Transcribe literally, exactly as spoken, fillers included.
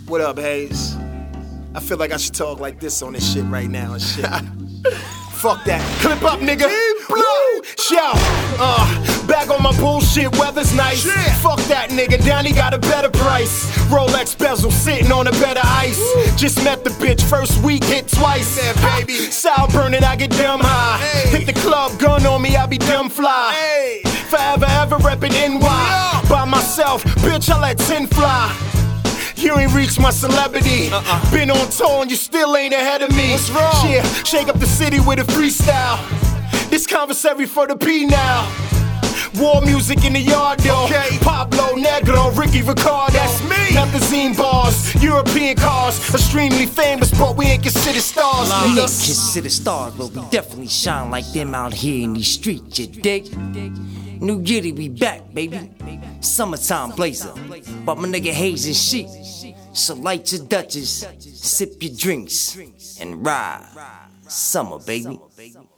What up, Hayes? I feel like I should talk like this on this shit right now and shit. Fuck that. Clip up, nigga. Woo! Shout. Uh, back on my bullshit, weather's nice. Yeah. Fuck that nigga, Donnie got a better price. Rolex bezel sitting on a better ice. Woo. Just met the bitch, first week hit twice. Yeah, baby. Sour burning, I get dumb high. Hey. Hit the club, gun on me, I be dumb fly. Hey. Forever ever reppin' N Y. Yeah. By myself, bitch, I let ten fly. You ain't reached my celebrity. Uh-uh. Been on tour and you still ain't ahead of me. What's wrong? Yeah, shake up the city with a freestyle. This commissary for the P now. War music in the yard though. Okay. Pablo Negro, Ricky Ricardo. That's me. Methazine bars, European cars, extremely famous, but we ain't considered stars. We ain't considered stars, but we definitely shine like them out here in these streets. You dig? New Giddy, we back, baby. Summertime blazer, but my nigga Hayes and shit. So light your Dutchess, sip your drinks, and ride. Summer, baby.